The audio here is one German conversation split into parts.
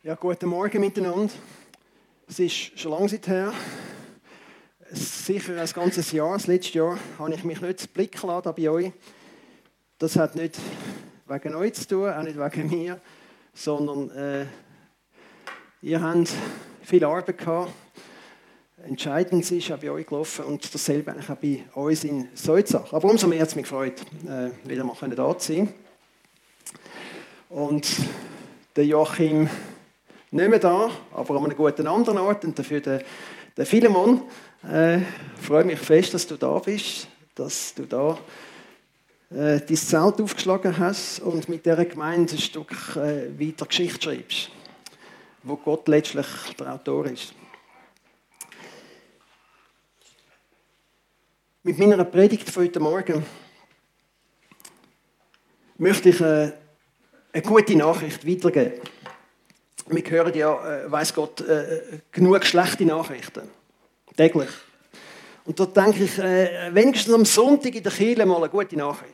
Ja, guten Morgen miteinander. Es ist schon lange her. Sicher ein ganzes Jahr. Das letzte Jahr habe ich mich nicht blicken lassen bei euch. Das hat nicht wegen euch zu tun, auch nicht wegen mir, sondern ihr habt viel Arbeit gehabt. Entscheidend ist auch bei euch gelaufen und dasselbe eigentlich auch bei uns in Solzach. Aber umso mehr hat es mich gefreut, wieder mal da zu sein. Und der Joachim nicht mehr da, aber an einem guten anderen Ort. Und dafür der Philemon. Freue mich fest, dass du da bist, dass du da dein Zelt aufgeschlagen hast und mit dieser Gemeinde ein Stück weiter Geschichte schreibst, wo Gott letztlich der Autor ist. Mit meiner Predigt von heute Morgen möchte ich eine gute Nachricht weitergeben. Wir hören ja, weiss Gott, genug schlechte Nachrichten. Täglich. Und da denke ich, wenigstens am Sonntag in der Kirche mal eine gute Nachricht.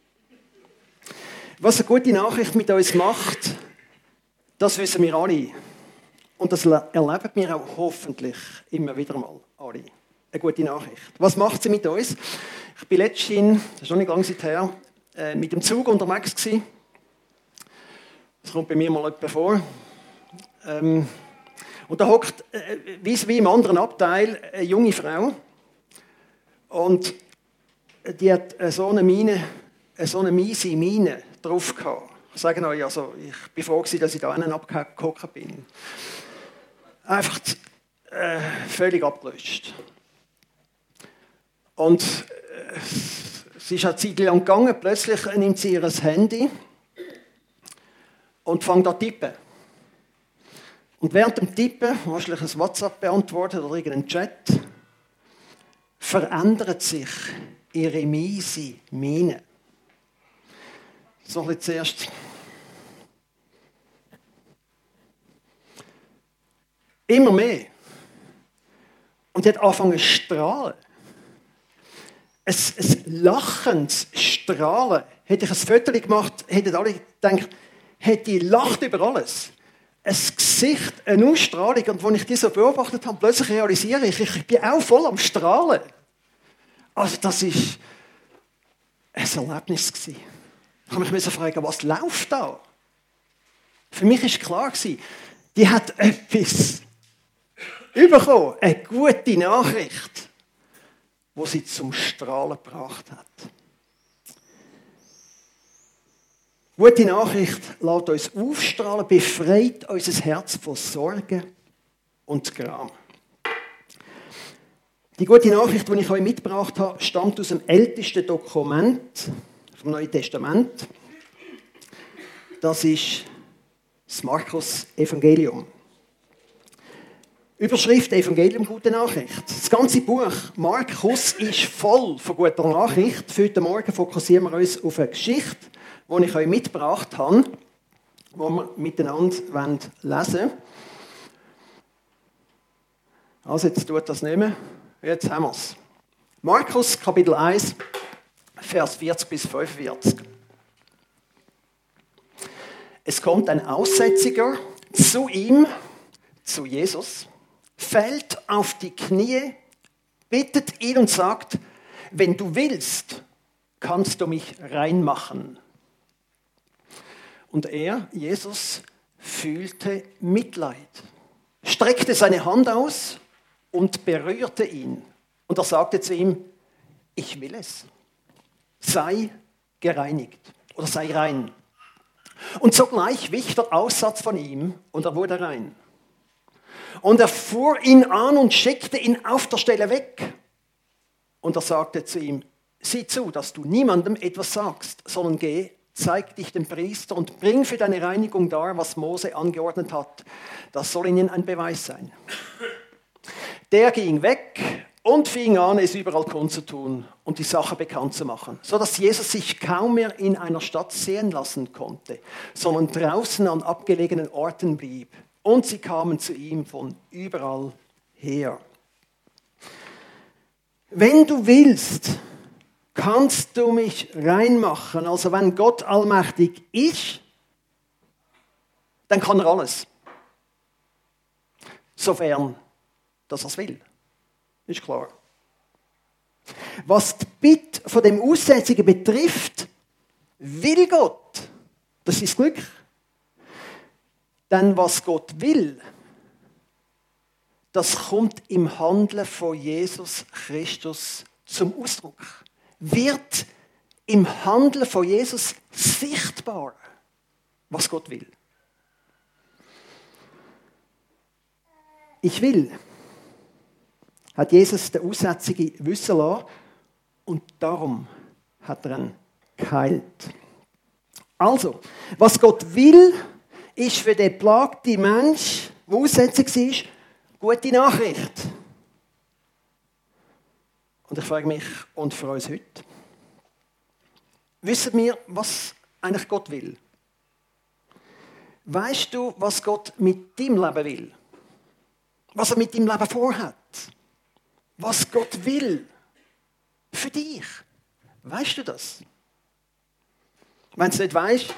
Was eine gute Nachricht mit uns macht, das wissen wir alle. Und das erleben wir auch hoffentlich immer wieder mal alle. Eine gute Nachricht. Was macht sie mit uns? Ich bin letztens, das ist noch nicht lange her, mit dem Zug unterwegs gewesen. Das kommt bei mir mal jemand vor. Und da hockt, wie im anderen Abteil, eine junge Frau. Und die hat so eine miese Miene drauf gehabt. Ich sage euch, also ich bin froh gewesen, dass ich da einen abgehockt bin. Einfach völlig abgelöscht. Und sie ist eine Zeit lang gegangen, plötzlich nimmt sie ihr Handy und fängt an zu tippen. Und während dem Tippen, wahrscheinlich ein WhatsApp beantwortet oder irgendein Chat, verändert sich ihre miese Miene. So ein bisschen zuerst. Immer mehr. Und sie hat angefangen zu strahlen. Ein lachendes Strahlen. Hätte ich ein Foto gemacht, hätten alle gedacht, die lacht über alles. Ein Gesicht, eine Ausstrahlung. Und als ich die so beobachtet habe, plötzlich realisiere ich bin auch voll am Strahlen. Also das war ein Erlebnis. Ich habe mich fragen, was läuft da? Für mich war klar, die hat etwas bekommen, eine gute Nachricht, die sie zum Strahlen gebracht hat. Gute Nachricht lässt uns aufstrahlen, befreit unser Herz von Sorgen und Gram. Die gute Nachricht, die ich euch mitgebracht habe, stammt aus dem ältesten Dokument vom Neuen Testament. Das ist das Markus-Evangelium. Überschrift Evangelium, gute Nachricht. Das ganze Buch Markus ist voll von guter Nachricht. Für heute Morgen fokussieren wir uns auf eine Geschichte, die ich euch mitgebracht habe, die wir miteinander lesen wollen. Also jetzt tut das nicht mehr. Jetzt haben wir es. Markus, Kapitel 1, Vers 40 bis 45. Es kommt ein Aussätziger zu ihm, zu Jesus, fällt auf die Knie, bittet ihn und sagt, wenn du willst, kannst du mich reinmachen. Und er, Jesus, fühlte Mitleid, streckte seine Hand aus und berührte ihn. Und er sagte zu ihm, ich will es. Sei gereinigt oder sei rein. Und sogleich wich der Aussatz von ihm und er wurde rein. Und er fuhr ihn an und schickte ihn auf der Stelle weg. Und er sagte zu ihm, sieh zu, dass du niemandem etwas sagst, sondern geh, zeig dich dem Priester und bring für deine Reinigung dar, was Mose angeordnet hat. Das soll ihnen ein Beweis sein. Der ging weg und fing an, es überall kundzutun und die Sache bekannt zu machen, sodass Jesus sich kaum mehr in einer Stadt sehen lassen konnte, sondern draußen an abgelegenen Orten blieb. Und sie kamen zu ihm von überall her. Wenn du willst, kannst du mich reinmachen. Also wenn Gott allmächtig ist, dann kann er alles. sofern dass er es will. Ist klar. Was die Bitte von dem Aussätzigen betrifft, will Gott. Das ist Glück. Denn was Gott will, das kommt im Handeln von Jesus Christus zum Ausdruck. Wird im Handeln von Jesus sichtbar, was Gott will. Ich will, hat Jesus den Aussätzigen wissen lassen und darum hat er ihn geheilt. Also, was Gott will, ist für den plagten Mensch, der aussätzig war, gute Nachricht. Und ich frage mich, und für uns heute? Wissen wir, was eigentlich Gott will? Weißt du, was Gott mit deinem Leben will? Was er mit deinem Leben vorhat? Was Gott will? Für dich. Weißt du das? Wenn du es nicht weißt,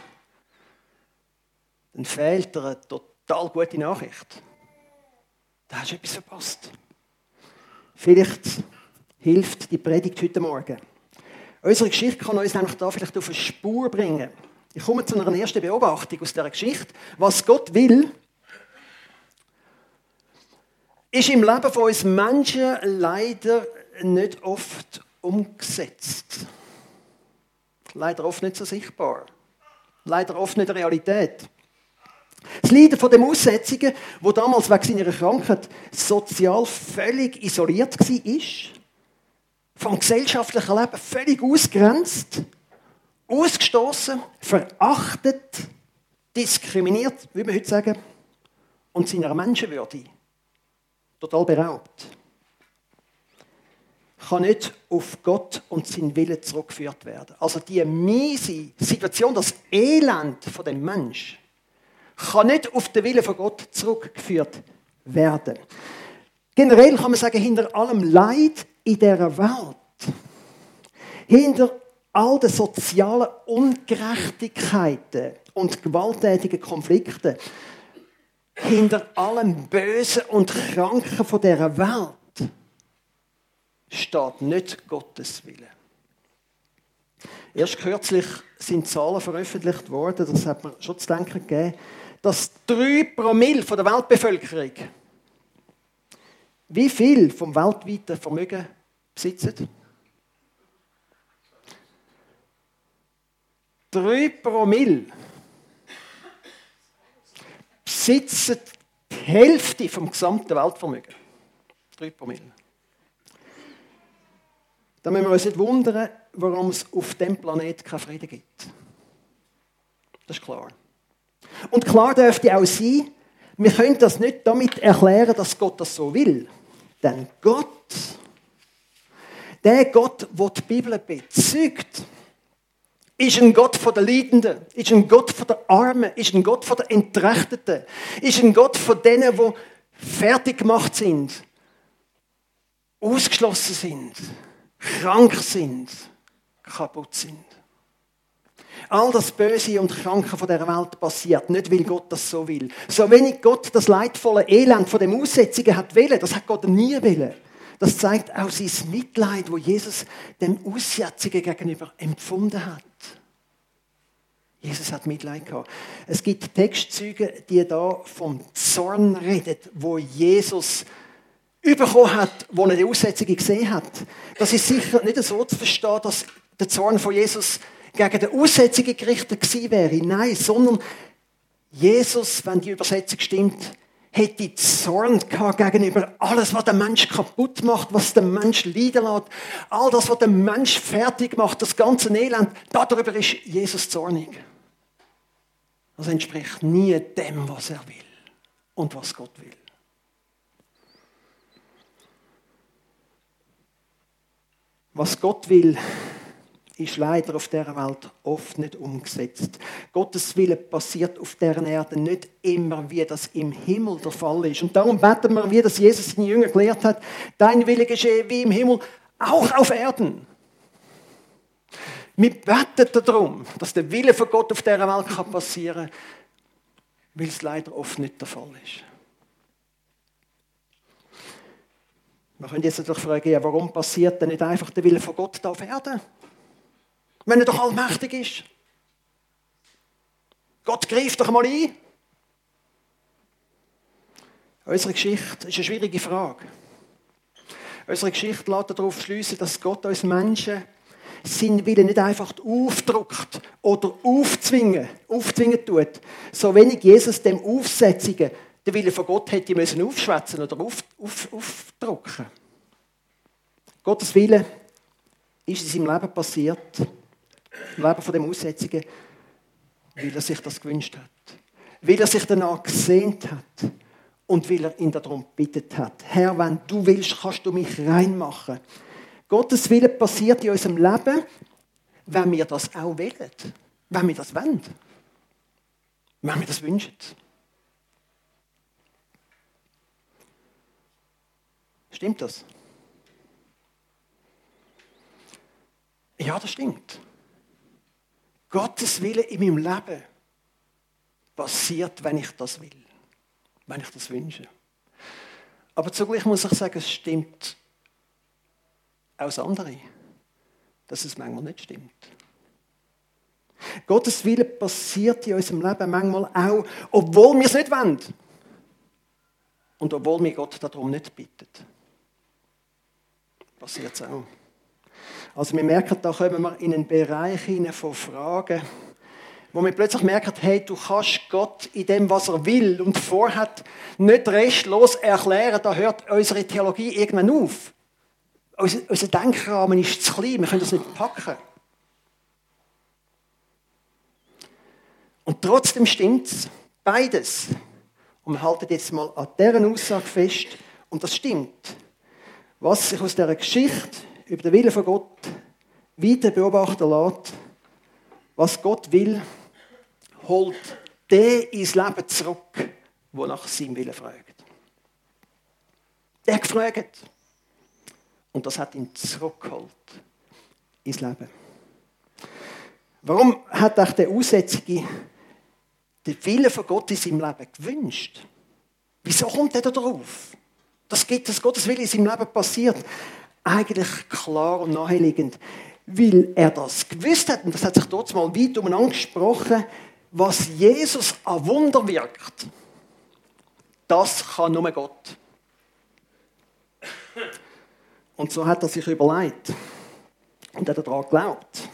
dann fehlt dir eine total gute Nachricht. Da hast du etwas verpasst. Vielleicht hilft die Predigt heute Morgen. Unsere Geschichte kann uns nämlich da vielleicht auf eine Spur bringen. Ich komme zu einer ersten Beobachtung aus dieser Geschichte. Was Gott will, ist im Leben von uns Menschen leider nicht oft umgesetzt. Leider oft nicht so sichtbar. Leider oft nicht Realität. Das Leiden von dem Aussätzigen, der damals wegen seiner Krankheit sozial völlig isoliert war, vom gesellschaftlichen Leben völlig ausgrenzt, ausgestoßen, verachtet, diskriminiert, wie wir heute sagen, und seiner Menschenwürde total beraubt, kann nicht auf Gott und seinen Willen zurückgeführt werden. Also die miese Situation, das Elend von dem Mensch, kann nicht auf den Willen von Gott zurückgeführt werden. Generell kann man sagen, hinter allem Leid in dieser Welt, hinter all den sozialen Ungerechtigkeiten und gewalttätigen Konflikten, hinter allem Bösen und Kranken von dieser Welt steht nicht Gottes Wille. Erst kürzlich sind Zahlen veröffentlicht worden, das hat mir schon zu denken gegeben, dass 3 Promille von der Weltbevölkerung wie viel vom weltweiten Vermögen besitzen? 3 Promille besitzen die Hälfte vom gesamten Weltvermögen. 3 Promille. Da müssen wir uns nicht wundern, warum es auf diesem Planeten keinen Frieden gibt. Das ist klar. Und klar dürfte auch sein, wir können das nicht damit erklären, dass Gott das so will. Denn Gott, der Gott, der die Bibel bezeugt, ist ein Gott von der Leidenden, ist ein Gott von der Armen, ist ein Gott von der Entrechteten, ist ein Gott von denen, die fertig gemacht sind, ausgeschlossen sind, krank sind, kaputt sind. All das Böse und Kranke von dieser Welt passiert, nicht weil Gott das so will. So wenig Gott das leidvolle Elend von dem Aussätzigen hat wollen, das hat Gott nie wollen. Das zeigt auch sein Mitleid, wo Jesus dem Aussätzigen gegenüber empfunden hat. Jesus hat Mitleid gehabt. Es gibt Textzüge, die da vom Zorn reden, wo Jesus bekommen hat, wo er die Aussätzigen gesehen hat. Das ist sicher nicht so zu verstehen, dass der Zorn von Jesus gegen den Aussätzigen gerichtet gewesen wäre. Nein, sondern Jesus, wenn die Übersetzung stimmt, hätte Zorn gehabt gegenüber alles, was den Mensch kaputt macht, was den Mensch leiden lässt, all das, was den Mensch fertig macht, das ganze Elend, darüber ist Jesus zornig. Das entspricht nie dem, was er will und was Gott will. Was Gott will, ist leider auf dieser Welt oft nicht umgesetzt. Gottes Wille passiert auf dieser Erde nicht immer, wie das im Himmel der Fall ist. Und darum beten wir, wie das Jesus seine Jünger gelehrt hat, dein Wille geschehe wie im Himmel, auch auf Erden. Wir beten darum, dass der Wille von Gott auf dieser Welt passieren kann, weil es leider oft nicht der Fall ist. Man könnte jetzt natürlich fragen, ja, warum passiert denn nicht einfach der Wille von Gott da auf Erden? Wenn er doch allmächtig ist. Gott greift doch mal ein. Unsere Geschichte ist eine schwierige Frage. Unsere Geschichte lässt darauf schliessen, dass Gott uns Menschen seinen Willen nicht einfach aufdrückt oder aufzwingen tut. So wenig Jesus dem Aufsetzungen den Willen von Gott hätte müssen aufschwätzen oder aufdrücken. Gottes Wille ist in seinem Leben passiert, im Leben von dem Aussetzungen, weil er sich das gewünscht hat. Weil er sich danach gesehnt hat und weil er ihn darum gebeten hat. Herr, wenn du willst, kannst du mich reinmachen. Gottes Wille passiert in unserem Leben, wenn wir das auch wollen. Wenn wir das wollen. Wenn wir das wünschen. Stimmt das? Ja, das stimmt. Gottes Wille in meinem Leben passiert, wenn ich das will. Wenn ich das wünsche. Aber zugleich muss ich sagen, es stimmt auch das andere, dass es manchmal nicht stimmt. Gottes Wille passiert in unserem Leben manchmal auch, obwohl wir es nicht wollen. Und obwohl wir Gott darum nicht bitten. Passiert es auch. Also wir merken, da kommen wir in einen Bereich hinein von Fragen, wo wir plötzlich merken, hey, du kannst Gott in dem, was er will und vorhat, nicht restlos erklären. Da hört unsere Theologie irgendwann auf. Unser Denkrahmen ist zu klein, wir können das nicht packen. Und trotzdem stimmt es, beides. Und wir halten jetzt mal an dieser Aussage fest, und das stimmt. Was sich aus dieser Geschichte über den Willen von Gott weiter beobachten lässt, was Gott will, holt der ins Leben zurück, der nach seinem Willen fragt. Der hat gefragt. Und das hat ihn zurückgeholt ins Leben. Warum hat auch der Aussätzige den Willen von Gott in seinem Leben gewünscht? Wieso kommt er da drauf? Dass Gottes Wille in seinem Leben passiert. Eigentlich klar und naheliegend. Weil er das gewusst hat, und das hat sich dort mal weit umeinander gesprochen, was Jesus an Wunder wirkt. Das kann nur Gott. Und so hat er sich überlegt und hat daran geglaubt.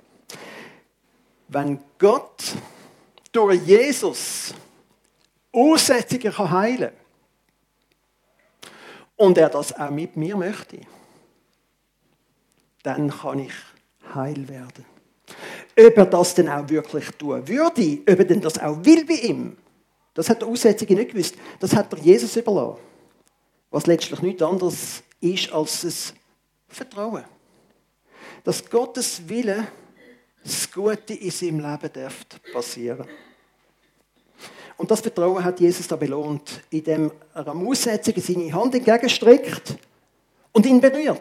Wenn Gott durch Jesus Aussätzige heilen kann und er das auch mit mir möchte, dann kann ich heil werden. Ob er das denn auch wirklich tun würde, ob er denn das auch will bei ihm, das hat der Aussätzige nicht gewusst. Das hat er Jesus überlassen. Was letztlich nichts anderes ist als das Vertrauen. Dass Gottes Wille das Gute in seinem Leben passieren darf. Und das Vertrauen hat Jesus da belohnt, indem er am Aussätzigen seine Hand entgegenstreckt und ihn berührt.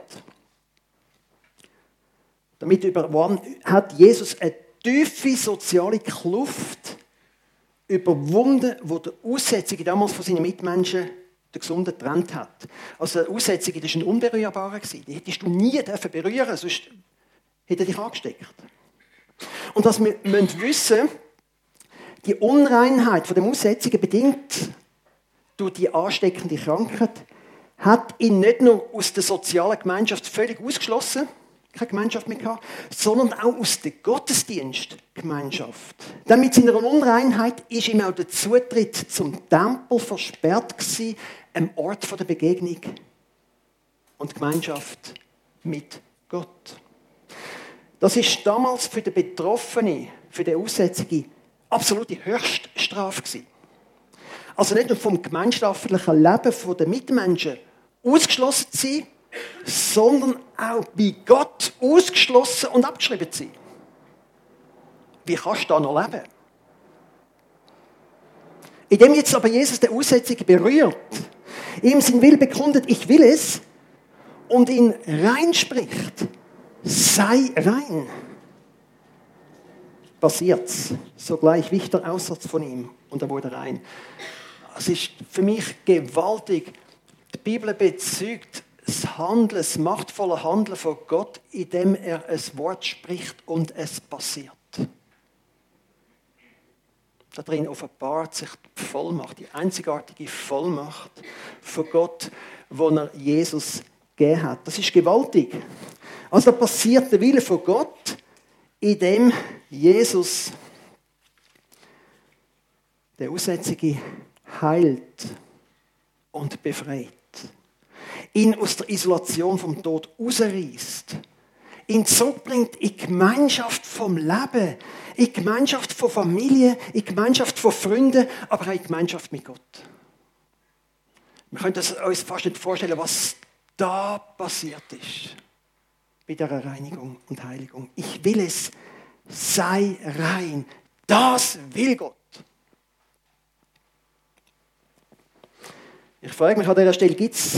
Damit hat Jesus eine tiefe soziale Kluft überwunden, wo der Aussätzige damals von seinen Mitmenschen den Gesunden getrennt hat. Also der Aussätzige war ein Unberührbarer. Die hättest du nie berühren dürfen, sonst hätte er dich angesteckt. Und dass wir wissen, die Unreinheit von dem Aussätzigen bedingt durch die ansteckende Krankheit hat ihn nicht nur aus der sozialen Gemeinschaft völlig ausgeschlossen, keine Gemeinschaft mehr gehabt, sondern auch aus der Gottesdienstgemeinschaft. Denn mit seiner Unreinheit ist ihm auch der Zutritt zum Tempel versperrt gewesen, einem Ort der Begegnung und Gemeinschaft mit Gott. Das ist damals für den Betroffenen, für den Aussätzigen, absolute Höchststrafe gewesen. Also nicht nur vom gemeinschaftlichen Leben der Mitmenschen ausgeschlossen zu sein, sondern auch bei Gott ausgeschlossen und abgeschrieben zu sein. Wie kannst du da noch leben? Indem jetzt aber Jesus den Aussätzigen berührt, ihm sein Will bekundet, ich will es, und ihn reinspricht, sei rein, passiert's. Sogleich wich der Aussatz von ihm und er wurde rein. Es ist für mich gewaltig. Die Bibel bezeugt, das das machtvolle Handeln von Gott, indem er ein Wort spricht und es passiert. Darin offenbart sich die Vollmacht, die einzigartige Vollmacht von Gott, die er Jesus gegeben hat. Das ist gewaltig. Also da passiert der Wille von Gott, indem Jesus der Aussätzige heilt und befreit. Ihn aus der Isolation vom Tod rausreißt. Ihn zurückbringt in die Gemeinschaft vom Leben, in die Gemeinschaft von Familie, in die Gemeinschaft von Freunden, aber auch in die Gemeinschaft mit Gott. Wir können uns fast nicht vorstellen, was da passiert ist bei dieser Reinigung und Heiligung. Ich will es, sei rein. Das will Gott. Ich frage mich an dieser Stelle, gibt es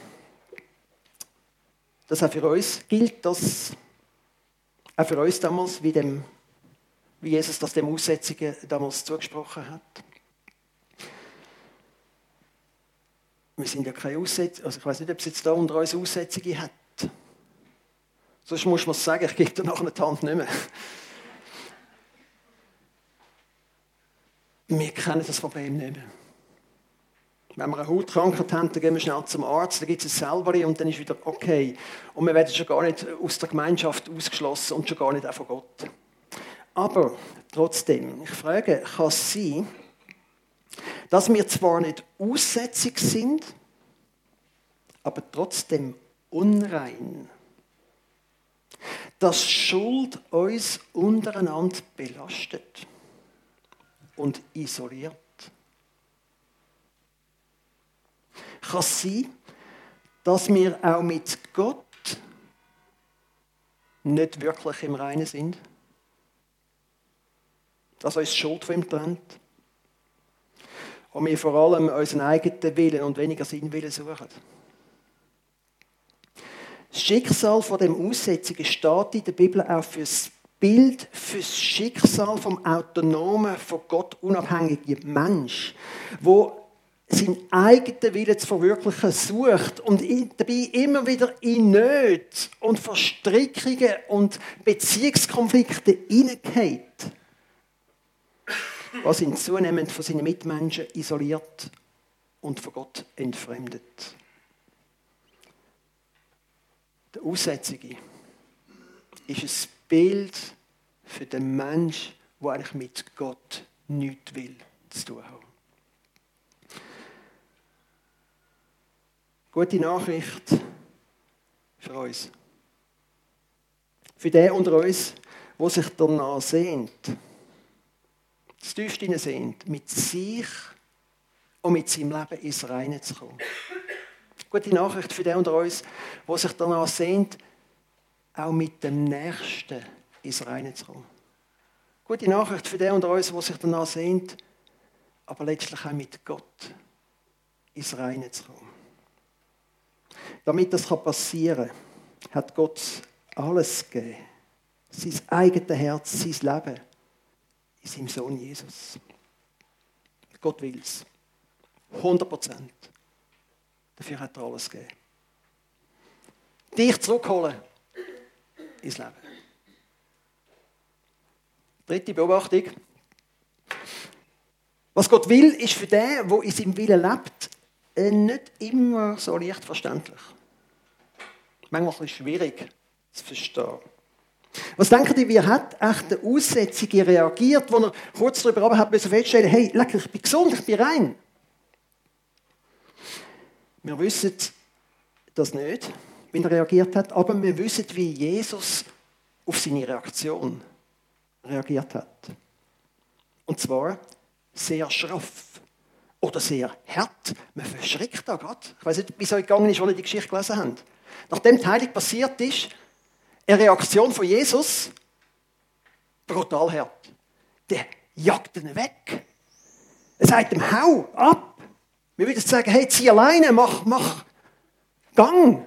das auch für uns? Gilt das auch für uns damals, wie Jesus das dem Aussätzigen damals zugesprochen hat? Wir sind ja keine Aussätzige, also ich weiß nicht, ob es jetzt da unter uns Aussätzige hat. Sonst muss man sagen, ich gebe dir nachher die Hand nicht mehr. Wir kennen das Problem nicht mehr. Wenn wir eine Hautkrankheit haben, dann gehen wir schnell zum Arzt, dann gibt es selber und dann ist wieder okay. Und wir werden schon gar nicht aus der Gemeinschaft ausgeschlossen und schon gar nicht auch von Gott. Aber trotzdem, ich frage, kann es sein, dass wir zwar nicht aussätzig sind, aber trotzdem unrein? Dass Schuld uns untereinander belastet und isoliert. Kann es sein, dass wir auch mit Gott nicht wirklich im Reinen sind? Dass uns Schuld von ihm trennt? Und wir vor allem unseren eigenen Willen und weniger seinen Willen suchen? Das Schicksal von dem Aussätzigen steht in der Bibel auch für das Bild, für das Schicksal vom autonomen, von Gott unabhängigen Mensch, wo seinen eigenen Willen zu verwirklichen sucht und dabei immer wieder in Nöte und Verstrickungen und Beziehungskonflikte hineingeht, was ihn zunehmend von seinen Mitmenschen isoliert und von Gott entfremdet. Der Aussätzige ist ein Bild für den Menschen, der eigentlich mit Gott nichts will zu tun haben. Gute Nachricht für uns. Für den unter uns, der sich danach sehnt, das tiefste sehnt, mit sich und mit seinem Leben ins Reine zu kommen. Gute Nachricht für den unter uns, der sich danach sehnt, auch mit dem Nächsten ins Reine zu kommen. Gute Nachricht für den unter uns, der sich danach sehnt, aber letztlich auch mit Gott ins Reine zu kommen. Damit das passieren kann, hat Gott alles gegeben. Sein eigenes Herz, sein Leben in seinem Sohn Jesus. Gott will es. 100%. Dafür hat er alles gegeben. Dich zurückholen ins Leben. Dritte Beobachtung. Was Gott will, ist für den, der in seinem Willen lebt, nicht immer so leicht verständlich. Manchmal ein bisschen schwierig zu verstehen. Was denken Sie, wie hat echt der Aussätzige reagiert, als er kurz darüber hat feststellen, hey, lecker, ich bin gesund, ich bin rein? Wir wissen das nicht, wie er reagiert hat, aber wir wissen, wie Jesus auf seine Reaktion reagiert hat. Und zwar sehr schroff oder sehr hart. Man verschrickt da gerade. Ich weiß nicht, wie es euch gegangen ist, als ihr die Geschichte gelesen habt. Nachdem die Heilung passiert ist, eine Reaktion von Jesus, brutal hart. Der jagt ihn weg. Er sagt ihm, hau ab. Wir würden sagen, hey, zieh alleine, mach Gang.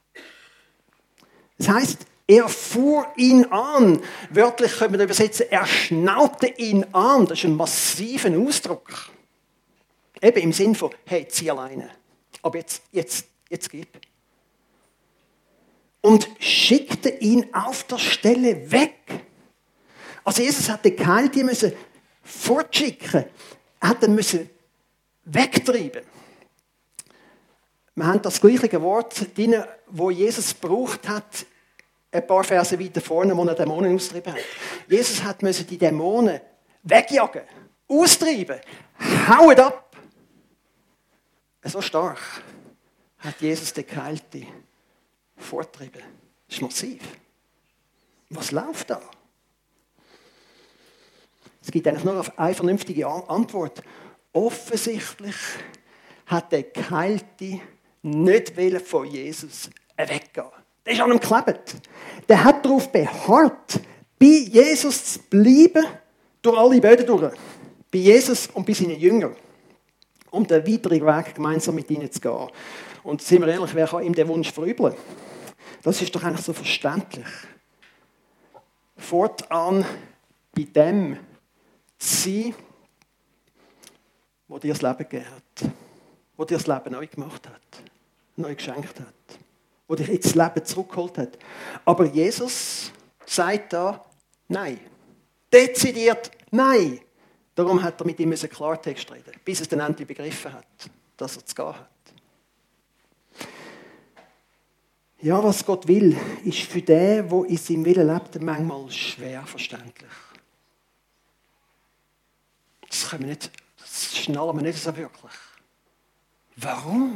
Das heisst, er fuhr ihn an. Wörtlich können wir übersetzen, er schnaubte ihn an. Das ist ein massiver Ausdruck. Eben im Sinn von, hey, zieh alleine. Aber jetzt gib. und schickte ihn auf der Stelle weg. Also Jesus hat den Geheilten fortschicken. Er hat ihn wegtreiben. Wir haben das gleiche Wort drin, wo Jesus gebraucht hat, ein paar Verse weiter vorne, wo er Dämonen austrieben hat. Jesus hat die Dämonen wegjagen, austreiben, hauen ab. So stark hat Jesus den Geheilten forttrieben. Das ist massiv. Was läuft da? Es gibt eigentlich nur eine vernünftige Antwort. Offensichtlich hat der Geheilte nicht von Jesus weggehen. Der ist an ihm geklebt. Der hat darauf beharrt, bei Jesus zu bleiben, durch alle Böden durch. Bei Jesus und bei seinen Jüngern. Um den weiteren Weg gemeinsam mit ihnen zu gehen. Und sind wir ehrlich, wer kann ihm den Wunsch verübeln? Das ist doch eigentlich so verständlich. Fortan bei dem zu sein, wo dir das Leben gegeben hat. Wo dir das Leben neu gemacht hat. Neu geschenkt hat. Wo dich ins Leben zurückgeholt hat. Aber Jesus sagt da, nein. Dezidiert nein. Darum hat er mit ihm Klartext reden, bis er es dann endlich begriffen hat, dass er zu gehen hat. Ja, was Gott will, ist für den, der in seinem Willen lebt, manchmal schwer verständlich. Das schnallen wir nicht so wirklich. Warum?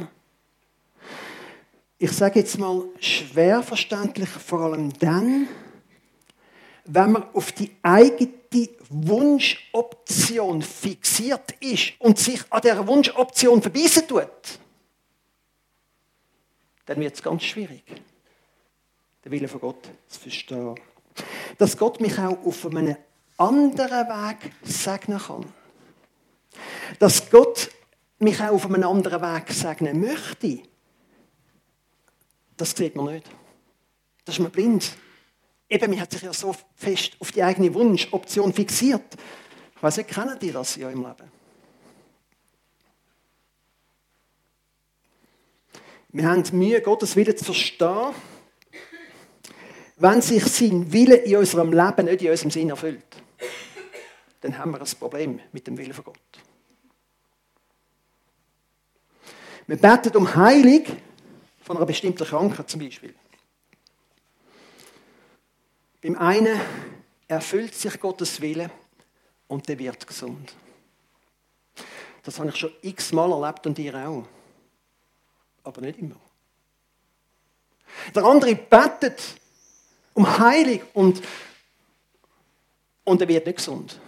Ich sage jetzt mal, schwer verständlich vor allem dann, wenn man auf die eigene Wunschoption fixiert ist und sich an dieser Wunschoption verbeissen tut, dann wird es ganz schwierig, den Willen von Gott zu verstehen. Dass Gott mich auch auf einem anderen Weg segnen kann. Dass Gott mich auch auf einem anderen Weg segnen möchte, das sieht man nicht. Das ist man blind. Eben, man hat sich ja so fest auf die eigene Wunschoption fixiert. Ich weiss nicht, kennen die das ja im Leben? Wir haben Mühe, Gottes Willen zu verstehen, wenn sich sein Wille in unserem Leben nicht in unserem Sinn erfüllt. Dann haben wir ein Problem mit dem Willen von Gott. Wir beten um Heilung von einer bestimmten Krankheit zum Beispiel. Beim einen erfüllt sich Gottes Wille und der wird gesund. Das habe ich schon x-mal erlebt und ihr auch. Aber nicht immer. Der andere betet um Heilung und er wird nicht gesund.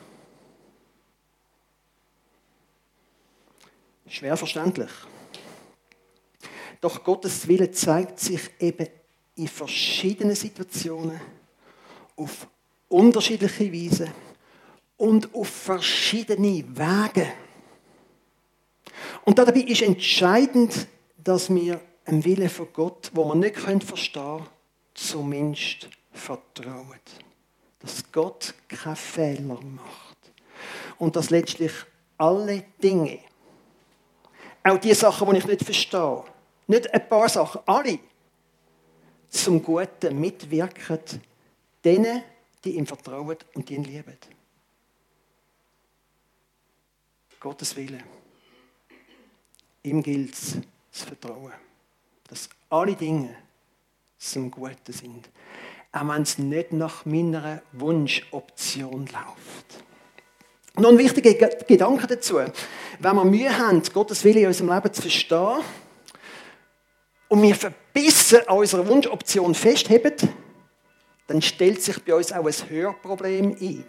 Schwer verständlich. Doch Gottes Wille zeigt sich eben in verschiedenen Situationen, auf unterschiedliche Weise und auf verschiedene Wege. Und dabei ist entscheidend, dass wir dem Willen von Gott, wo wir nicht verstehen können, zumindest vertrauen. Dass Gott keine Fehler macht. Und dass letztlich alle Dinge, auch die Sachen, die ich nicht verstehe, nicht ein paar Sachen, alle, zum Guten mitwirken, denen, die ihm vertrauen und die ihn lieben. Gottes Wille. Ihm gilt es zu vertrauen. Dass alle Dinge zum Guten sind. Auch wenn es nicht nach meiner Wunschoption läuft. Noch ein wichtiger Gedanke dazu. Wenn wir Mühe haben, Gottes Wille in unserem Leben zu verstehen und wir verbissen an unserer Wunschoption festheben, dann stellt sich bei uns auch ein Hörproblem ein.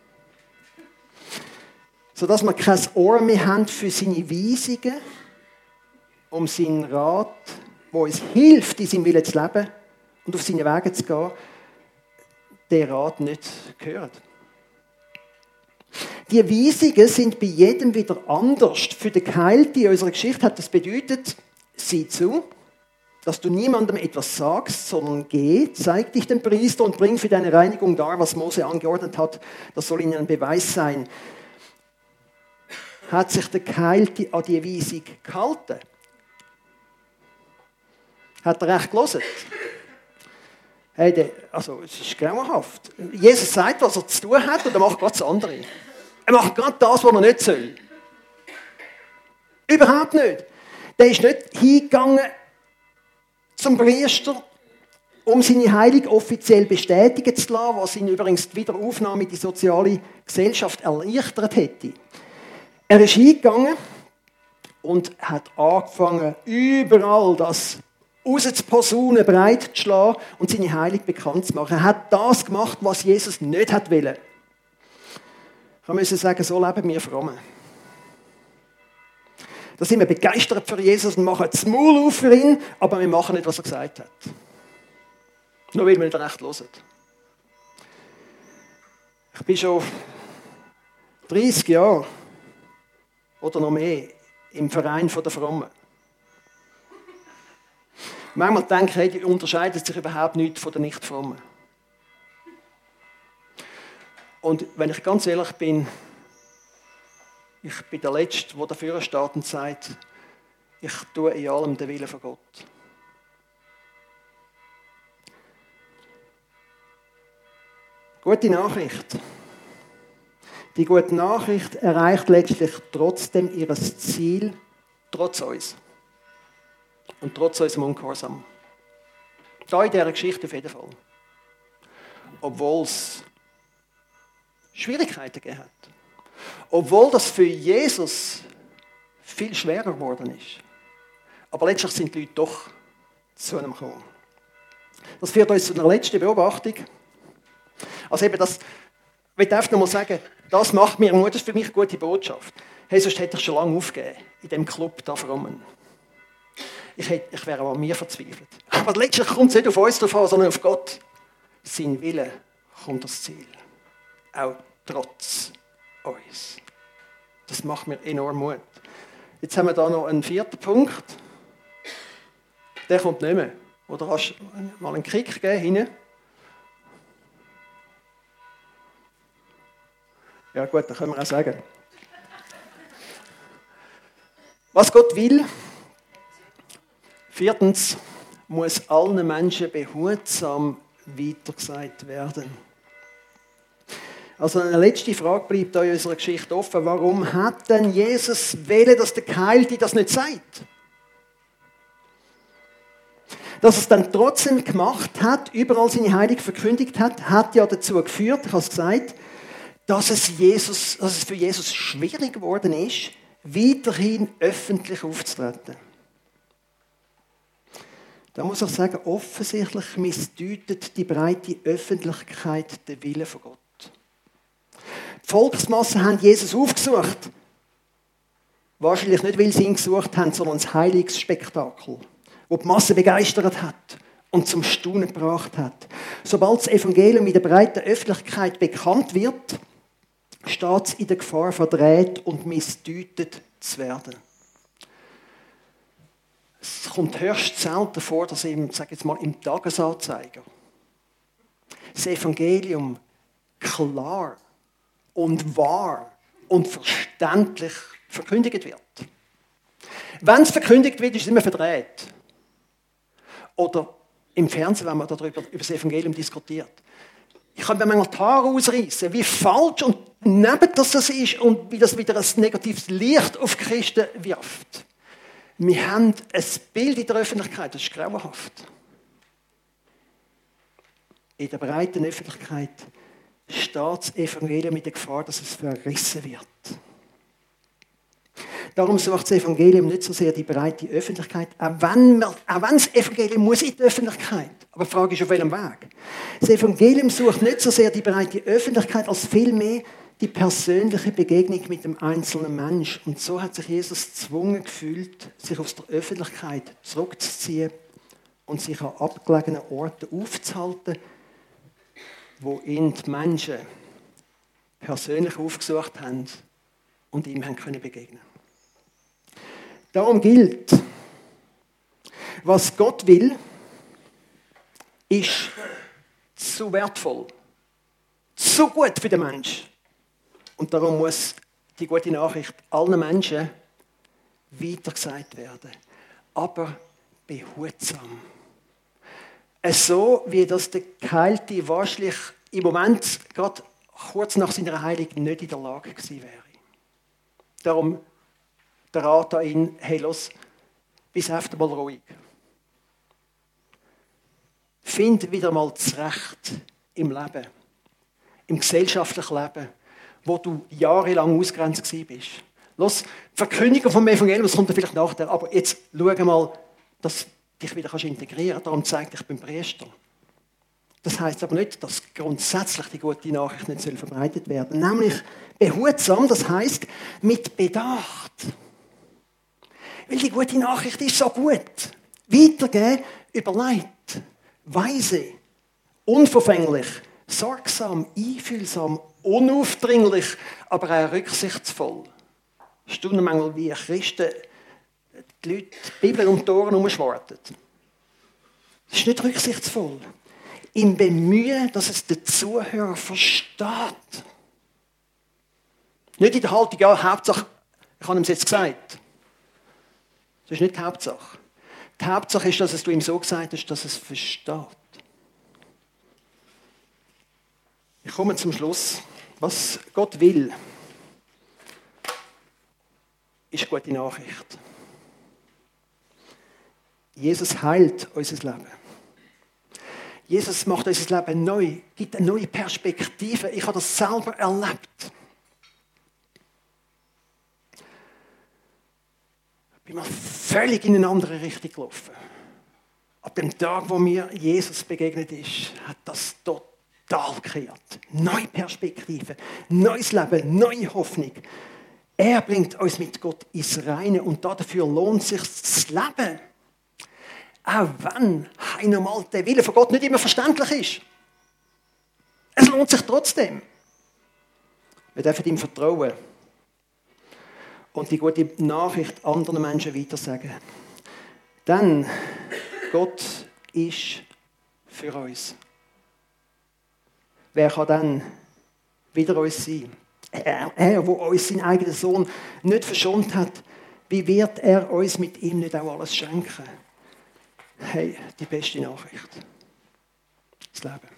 Sodass wir kein Ohr mehr haben für seine Weisungen, um seinen Rat, der uns hilft, in seinem Willen zu leben und auf seine Wege zu gehen, den Rat nicht hören. Die Weisungen sind bei jedem wieder anders. Für den Geheilten in unserer Geschichte hat das bedeutet, sieh zu, dass du niemandem etwas sagst, sondern geh, zeig dich dem Priester und bring für deine Reinigung dar, was Mose angeordnet hat. Das soll ihnen ein Beweis sein. Hat sich der Geheilte an die Weisung gehalten? Hat er recht gelesen? Hey, also, es ist grauenhaft. Jesus sagt, was er zu tun hat, und er macht gerade das andere. Er macht gerade das, was er nicht soll. Überhaupt nicht. Der ist nicht hingegangen zum Priester, um seine Heilung offiziell bestätigen zu lassen, was ihn übrigens die Wiederaufnahme in die soziale Gesellschaft erleichtert hätte. Er ist hingegangen und hat angefangen, überall das rauszuposaunen, breit zu schlagen und seine Heilung bekannt zu machen. Er hat das gemacht, was Jesus nicht wollte. Ich muss sagen, so leben wir Frommen. Da sind wir begeistert für Jesus und machen das Maul auf für ihn, aber wir machen nicht, was er gesagt hat. Nur weil wir nicht recht hören. Ich bin schon 30 Jahre oder noch mehr im Verein der Frommen. Manchmal denke ich, hey, die unterscheiden sich überhaupt nicht von den Nicht-Frommen. Und wenn ich ganz ehrlich bin, ich bin der Letzte, der dafür steht und sagt, ich tue in allem den Willen von Gott. Gute Nachricht. Die gute Nachricht erreicht letztlich trotzdem ihr Ziel, trotz uns. Und trotz unserem Ungehorsam. Da in dieser Geschichte auf jeden Fall. Obwohl es Schwierigkeiten gegeben hat. Obwohl das für Jesus viel schwerer geworden ist. Aber letztlich sind die Leute doch zu einem gekommen. Das führt uns zu einer letzten Beobachtung. Also eben das, ich will einfach noch mal sagen, das macht mir Mut, das ist für mich eine gute Botschaft. Hey, sonst hätte ich schon lange aufgegeben, in dem Club da Frommen. Ich wäre aber an mir verzweifelt. Aber letztlich kommt es nicht auf uns drauf an, sondern auf Gott. Sein Wille kommt das Ziel. Auch trotz uns. Das macht mir enorm Mut. Jetzt haben wir da noch einen vierten Punkt. Der kommt nicht mehr. Oder hast du mal einen Kick gegeben hinten? Ja gut, dann können wir auch sagen. Was Gott will, viertens, muss allen Menschen behutsam weitergesagt werden. Also eine letzte Frage bleibt da in unserer Geschichte offen. Warum hat denn Jesus wollen, dass der Geheilte das nicht sagt? Dass er es dann trotzdem gemacht hat, überall seine Heilung verkündigt hat, hat ja dazu geführt, ich habe es gesagt, dass es für Jesus schwierig geworden ist, weiterhin öffentlich aufzutreten. Da muss ich sagen, offensichtlich missdeutet die breite Öffentlichkeit den Willen von Gott. Die Volksmassen haben Jesus aufgesucht. Wahrscheinlich nicht, weil sie ihn gesucht haben, sondern das Heilungsspektakel, das die Masse begeistert hat und zum Staunen gebracht hat. Sobald das Evangelium in der breiten Öffentlichkeit bekannt wird, steht es in der Gefahr, verdreht und missdeutet zu werden. Es kommt höchst selten vor, dass im Tagesanzeiger das Evangelium klar und wahr und verständlich verkündigt wird. Wenn es verkündigt wird, ist es immer verdreht. Oder im Fernsehen, wenn man darüber über das Evangelium diskutiert. Ich kann mir manchmal die Haare ausreißen, wie falsch und neben das ist und wie das wieder ein negatives Licht auf Christen wirft. Wir haben ein Bild in der Öffentlichkeit, das ist grauenhaft. In der breiten Öffentlichkeit steht das Evangelium mit der Gefahr, dass es verrissen wird. Darum sucht das Evangelium nicht so sehr die breite Öffentlichkeit, auch wenn das Evangelium muss in die Öffentlichkeit. Aber die Frage ist, auf welchem Weg? Das Evangelium sucht nicht so sehr die breite Öffentlichkeit, als vielmehr die persönliche Begegnung mit dem einzelnen Mensch. Und so hat sich Jesus gezwungen gefühlt, sich aus der Öffentlichkeit zurückzuziehen und sich an abgelegenen Orten aufzuhalten, wo ihn die Menschen persönlich aufgesucht haben und ihm haben begegnen. Darum gilt, was Gott will, ist zu wertvoll, zu gut für den Menschen. Und darum muss die gute Nachricht allen Menschen weitergesagt werden. Aber behutsam. So wie das der Geheilte wahrscheinlich im Moment, gerade kurz nach seiner Heilung, nicht in der Lage gewesen wäre. Darum der Rat an ihn, hey, los, bis öfter mal ruhig. Find wieder mal zurecht im Leben, im gesellschaftlichen Leben, wo du jahrelang ausgegrenzt bist. Los, die Verkündigung vom Evangelium, das kommt dir vielleicht nachher, aber jetzt schau mal, dass du dich wieder integrieren kannst. Darum zeigt ich beim Priester. Das heisst aber nicht, dass grundsätzlich die gute Nachricht nicht verbreitet werden soll. Nämlich behutsam, das heisst mit Bedacht. Weil die gute Nachricht ist so gut. Weitergeben, überlegt, weise, unverfänglich, sorgsam, einfühlsam, unaufdringlich, aber auch rücksichtsvoll. Staunen manchmal, wie Christen die Leute die Bibel um die Ohren herumschwarten. Das ist nicht rücksichtsvoll. Im Bemühen, dass es der Zuhörer versteht. Nicht in der Haltung, ja, Hauptsache, ich habe ihm es jetzt gesagt. Das ist nicht die Hauptsache. Die Hauptsache ist, dass es du ihm so gesagt hast, dass es versteht. Ich komme zum Schluss. Was Gott will, ist gute Nachricht. Jesus heilt unser Leben. Jesus macht unser Leben neu, gibt eine neue Perspektive. Ich habe das selber erlebt. Ich bin mal völlig in eine andere Richtung gelaufen. Ab dem Tag, wo mir Jesus begegnet ist, hat das total gekehrt. Neue Perspektive, neues Leben, neue Hoffnung. Er bringt uns mit Gott ins Reine und dafür lohnt sich das Leben. Auch wenn einmal der Wille von Gott nicht immer verständlich ist. Es lohnt sich trotzdem. Wir dürfen ihm vertrauen und die gute Nachricht anderen Menschen weitersagen. Denn Gott ist für uns. Wer kann dann wieder uns sein? Er, der uns seinen eigenen Sohn nicht verschont hat, wie wird er uns mit ihm nicht auch alles schenken? Hey, die beste Nachricht. Das Leben.